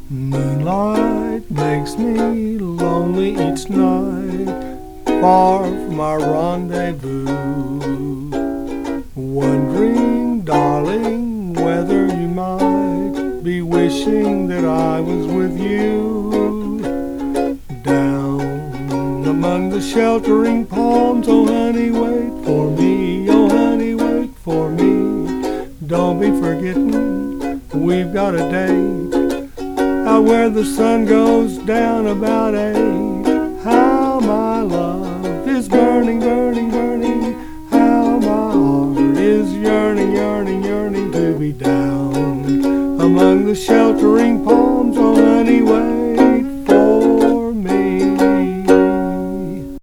Moonlight makes me lonely each night, far from our rendezvous. Wondering, darling, whether you might be wishing that I was with you. Down among the sheltering palms, oh honey, wait for me, oh honey, wait for me. Don't be forgetting, we've got a date out where the sun goes down about 8. How my love is burning, burning, burning. How my heart is yearning, yearning, yearning to be down among the sheltering